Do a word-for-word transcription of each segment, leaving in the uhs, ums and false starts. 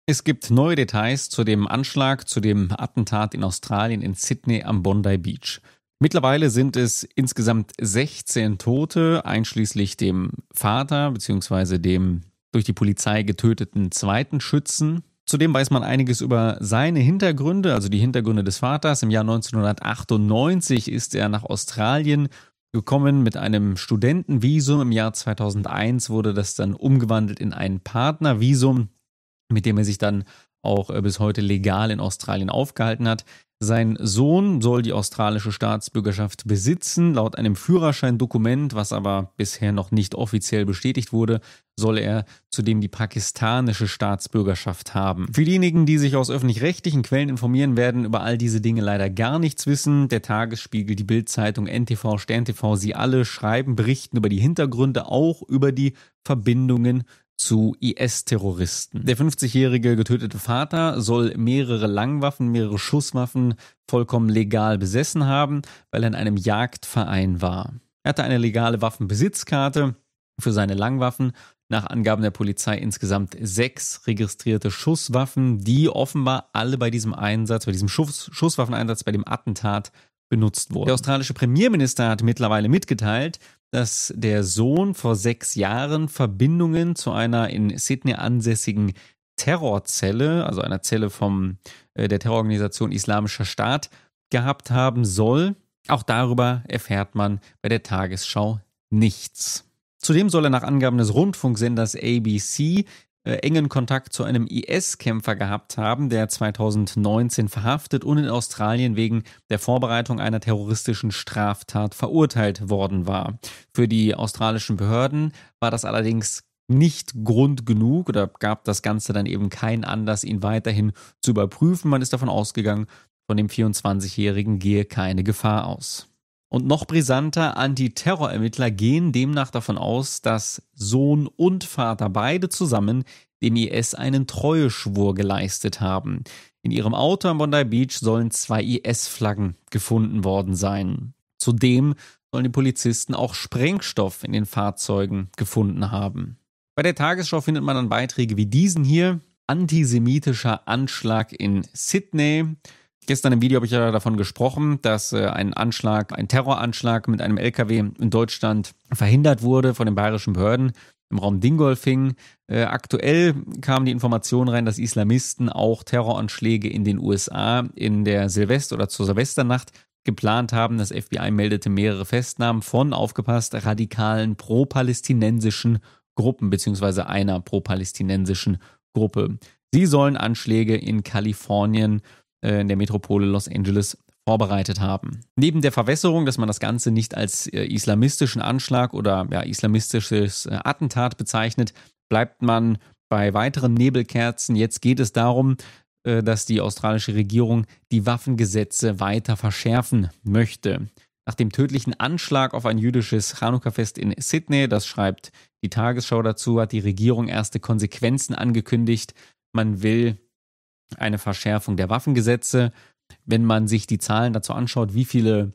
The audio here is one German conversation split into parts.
Es gibt neue Details zu dem Anschlag, zu dem Attentat in Australien in Sydney am Bondi Beach. Mittlerweile sind es insgesamt sechzehn Tote, einschließlich dem Vater bzw. dem durch die Polizei getöteten zweiten Schützen. Zudem weiß man einiges über seine Hintergründe, also die Hintergründe des Vaters. Im Jahr neunzehnhundertachtundneunzig ist er nach Australien gekommen mit einem Studentenvisum. Im Jahr zweitausendeins wurde das dann umgewandelt in ein Partnervisum, mit dem er sich dann auch bis heute legal in Australien aufgehalten hat. Sein Sohn soll die australische Staatsbürgerschaft besitzen. Laut einem Führerscheindokument, was aber bisher noch nicht offiziell bestätigt wurde, soll er zudem die pakistanische Staatsbürgerschaft haben. Für diejenigen, die sich aus öffentlich-rechtlichen Quellen informieren, werden über all diese Dinge leider gar nichts wissen. Der Tagesspiegel, die Bild-Zeitung, N T V, Stern T V, sie alle schreiben, berichten über die Hintergründe, auch über die Verbindungen zu I S-Terroristen. Der fünfzigjährige getötete Vater soll mehrere Langwaffen, mehrere Schusswaffen vollkommen legal besessen haben, weil er in einem Jagdverein war. Er hatte eine legale Waffenbesitzkarte für seine Langwaffen. Nach Angaben der Polizei insgesamt sechs registrierte Schusswaffen, die offenbar alle bei diesem Einsatz, bei diesem Schuss, Schusswaffeneinsatz, bei dem Attentat benutzt wurden. Der australische Premierminister hat mittlerweile mitgeteilt, dass der Sohn vor sechs Jahren Verbindungen zu einer in Sydney ansässigen Terrorzelle, also einer Zelle vom, äh, der Terrororganisation Islamischer Staat, gehabt haben soll. Auch darüber erfährt man bei der Tagesschau nichts. Zudem soll er nach Angaben des Rundfunksenders A B C äh, engen Kontakt zu einem I S-Kämpfer gehabt haben, der zweitausendneunzehn verhaftet und in Australien wegen der Vorbereitung einer terroristischen Straftat verurteilt worden war. Für die australischen Behörden war das allerdings nicht Grund genug oder gab das Ganze dann eben keinen Anlass, ihn weiterhin zu überprüfen. Man ist davon ausgegangen, von dem vierundzwanzigjährigen gehe keine Gefahr aus. Und noch brisanter, Antiterrorermittler gehen demnach davon aus, dass Sohn und Vater beide zusammen dem I S einen Treueschwur geleistet haben. In ihrem Auto am Bondi Beach sollen zwei I S-Flaggen gefunden worden sein. Zudem sollen die Polizisten auch Sprengstoff in den Fahrzeugen gefunden haben. Bei der Tagesschau findet man dann Beiträge wie diesen hier: Antisemitischer Anschlag in Sydney. Gestern im Video habe ich ja davon gesprochen, dass äh, ein Anschlag, ein Terroranschlag mit einem L K W in Deutschland verhindert wurde von den bayerischen Behörden im Raum Dingolfing. Äh, aktuell kam die Information rein, dass Islamisten auch Terroranschläge in den U S A in der Silvester- oder zur Silvesternacht geplant haben. Das F B I meldete mehrere Festnahmen von, aufgepasst, radikalen pro-palästinensischen Gruppen beziehungsweise einer pro-palästinensischen Gruppe. Sie sollen Anschläge in Kalifornien in der Metropole Los Angeles vorbereitet haben. Neben der Verwässerung, dass man das Ganze nicht als äh, islamistischen Anschlag oder ja, islamistisches äh, Attentat bezeichnet, bleibt man bei weiteren Nebelkerzen. Jetzt geht es darum, äh, dass die australische Regierung die Waffengesetze weiter verschärfen möchte. Nach dem tödlichen Anschlag auf ein jüdisches Chanukka-Fest in Sydney, das schreibt die Tagesschau dazu, hat die Regierung erste Konsequenzen angekündigt. Man will eine Verschärfung der Waffengesetze. Wenn man sich die Zahlen dazu anschaut, wie viele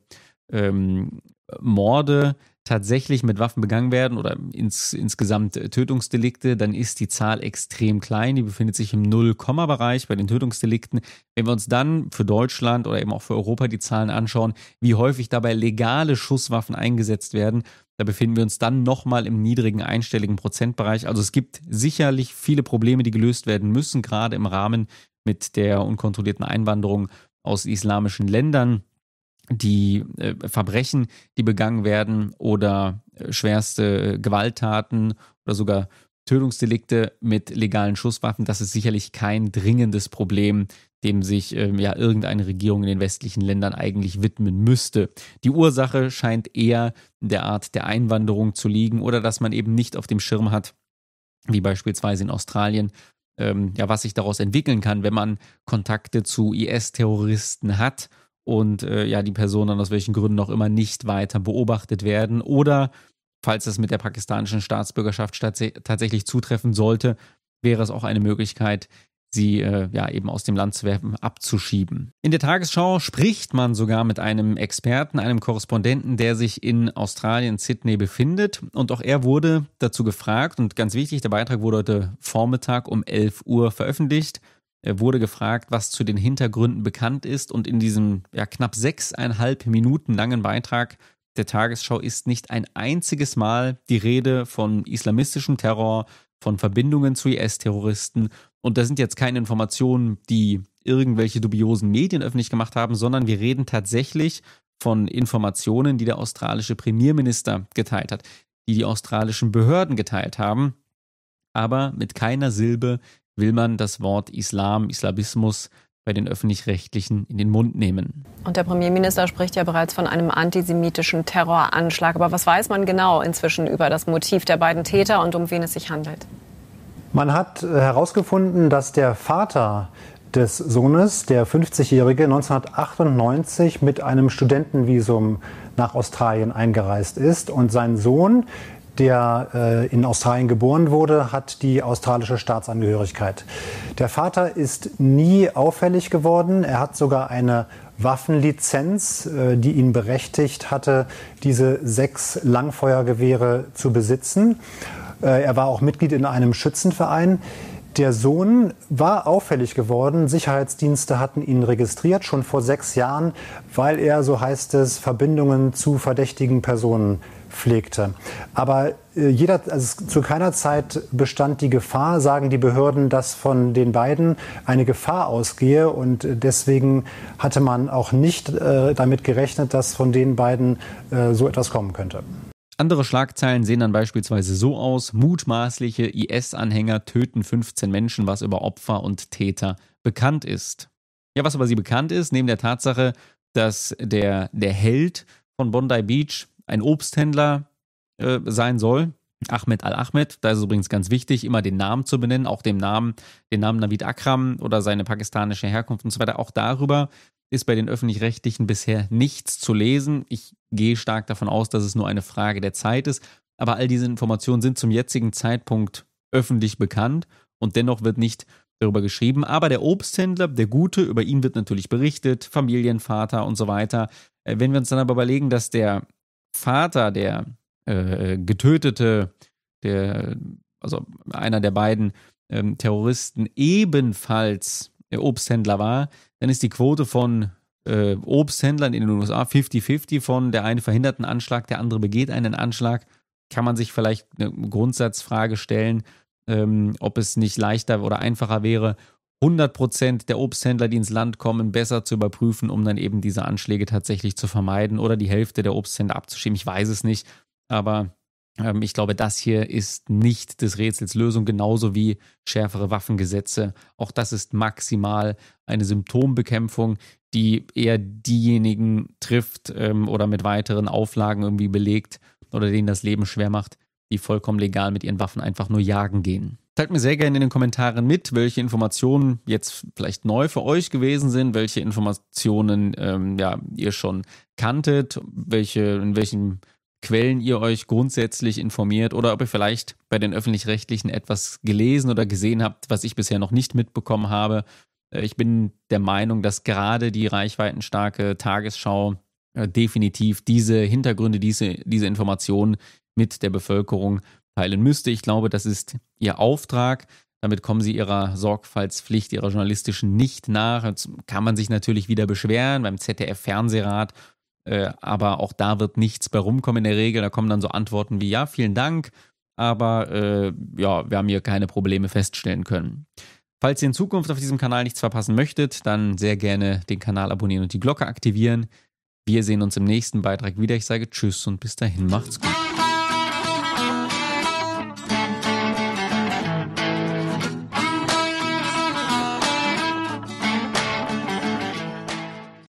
ähm, Morde tatsächlich mit Waffen begangen werden oder ins, insgesamt Tötungsdelikte, dann ist die Zahl extrem klein. Die befindet sich im Null-Komma-Bereich bei den Tötungsdelikten. Wenn wir uns dann für Deutschland oder eben auch für Europa die Zahlen anschauen, wie häufig dabei legale Schusswaffen eingesetzt werden, da befinden wir uns dann nochmal im niedrigen einstelligen Prozentbereich. Also es gibt sicherlich viele Probleme, die gelöst werden müssen, gerade im Rahmen mit der unkontrollierten Einwanderung aus islamischen Ländern. Die äh, Verbrechen, die begangen werden oder äh, schwerste äh, Gewalttaten oder sogar Tötungsdelikte mit legalen Schusswaffen, das ist sicherlich kein dringendes Problem, dem sich äh, ja irgendeine Regierung in den westlichen Ländern eigentlich widmen müsste. Die Ursache scheint eher in der Art der Einwanderung zu liegen oder dass man eben nicht auf dem Schirm hat, wie beispielsweise in Australien, ähm, ja, was sich daraus entwickeln kann, wenn man Kontakte zu I S-Terroristen hat und äh, ja, die Personen aus welchen Gründen auch immer nicht weiter beobachtet werden oder falls das mit der pakistanischen Staatsbürgerschaft tats- tatsächlich zutreffen sollte, wäre es auch eine Möglichkeit, sie äh, ja eben aus dem Land zu werfen, abzuschieben. In der Tagesschau spricht man sogar mit einem Experten, einem Korrespondenten, der sich in Australien, Sydney befindet. Und auch er wurde dazu gefragt. Und ganz wichtig, der Beitrag wurde heute Vormittag um elf Uhr veröffentlicht. Er wurde gefragt, was zu den Hintergründen bekannt ist. Und in diesem ja, knapp sechseinhalb Minuten langen Beitrag der Tagesschau ist nicht ein einziges Mal die Rede von islamistischem Terror, von Verbindungen zu I S-Terroristen. Und das sind jetzt keine Informationen, die irgendwelche dubiosen Medien öffentlich gemacht haben, sondern wir reden tatsächlich von Informationen, die der australische Premierminister geteilt hat, die die australischen Behörden geteilt haben. Aber mit keiner Silbe will man das Wort Islam, Islamismus bei den Öffentlich-Rechtlichen in den Mund nehmen. Und der Premierminister spricht ja bereits von einem antisemitischen Terroranschlag. Aber was weiß man genau inzwischen über das Motiv der beiden Täter und um wen es sich handelt? Man hat herausgefunden, dass der Vater des Sohnes, der fünfzigjährige, neunzehnhundertachtundneunzig mit einem Studentenvisum nach Australien eingereist ist. Und sein Sohn, der äh, in Australien geboren wurde, hat die australische Staatsangehörigkeit. Der Vater ist nie auffällig geworden. Er hat sogar eine Waffenlizenz, äh, die ihn berechtigt hatte, diese sechs Langfeuergewehre zu besitzen. Äh, er war auch Mitglied in einem Schützenverein. Der Sohn war auffällig geworden. Sicherheitsdienste hatten ihn registriert, schon vor sechs Jahren, weil er, so heißt es, Verbindungen zu verdächtigen Personen pflegte. Aber äh, jeder, also zu keiner Zeit bestand die Gefahr, sagen die Behörden, dass von den beiden eine Gefahr ausgehe. Und deswegen hatte man auch nicht äh, damit gerechnet, dass von den beiden äh, so etwas kommen könnte. Andere Schlagzeilen sehen dann beispielsweise so aus: Mutmaßliche I S-Anhänger töten fünfzehn Menschen, was über Opfer und Täter bekannt ist. Ja, was über sie bekannt ist, neben der Tatsache, dass der, der Held von Bondi Beach ein Obsthändler äh, sein soll, Ahmed Al-Ahmed. Da ist es übrigens ganz wichtig, immer den Namen zu benennen, auch den Namen, den Namen Navid Akram oder seine pakistanische Herkunft und so weiter. Auch darüber ist bei den Öffentlich-Rechtlichen bisher nichts zu lesen. Ich gehe stark davon aus, dass es nur eine Frage der Zeit ist. Aber all diese Informationen sind zum jetzigen Zeitpunkt öffentlich bekannt und dennoch wird nicht darüber geschrieben. Aber der Obsthändler, der Gute, über ihn wird natürlich berichtet, Familienvater und so weiter. Wenn wir uns dann aber überlegen, dass der Vater, der äh, getötete, der, also einer der beiden ähm, Terroristen ebenfalls der Obsthändler war, dann ist die Quote von äh, Obsthändlern in den U S A fünfzig fünfzig, von der eine verhindert einen Anschlag, der andere begeht einen Anschlag. Kann man sich vielleicht eine Grundsatzfrage stellen, ähm, ob es nicht leichter oder einfacher wäre, hundert Prozent der Obsthändler, die ins Land kommen, besser zu überprüfen, um dann eben diese Anschläge tatsächlich zu vermeiden oder die Hälfte der Obsthändler abzuschieben. Ich weiß es nicht, aber ähm, ich glaube, das hier ist nicht des Rätsels Lösung, genauso wie schärfere Waffengesetze. Auch das ist maximal eine Symptombekämpfung, die eher diejenigen trifft ähm, oder mit weiteren Auflagen irgendwie belegt oder denen das Leben schwer macht, die vollkommen legal mit ihren Waffen einfach nur jagen gehen. Teilt mir sehr gerne in den Kommentaren mit, welche Informationen jetzt vielleicht neu für euch gewesen sind, welche Informationen ähm, ja, ihr schon kanntet, welche, in welchen Quellen ihr euch grundsätzlich informiert oder ob ihr vielleicht bei den Öffentlich-Rechtlichen etwas gelesen oder gesehen habt, was ich bisher noch nicht mitbekommen habe. Äh, ich bin der Meinung, dass gerade die reichweitenstarke Tagesschau äh, definitiv diese Hintergründe, diese, diese Informationen mit der Bevölkerung teilen müsste. Ich glaube, das ist ihr Auftrag. Damit kommen sie ihrer Sorgfaltspflicht, ihrer journalistischen nicht nach. Jetzt kann man sich natürlich wieder beschweren beim Z D F-Fernsehrat, äh, aber auch da wird nichts bei rumkommen in der Regel. Da kommen dann so Antworten wie, ja, vielen Dank, aber äh, ja, wir haben hier keine Probleme feststellen können. Falls ihr in Zukunft auf diesem Kanal nichts verpassen möchtet, dann sehr gerne den Kanal abonnieren und die Glocke aktivieren. Wir sehen uns im nächsten Beitrag wieder. Ich sage Tschüss und bis dahin, macht's gut.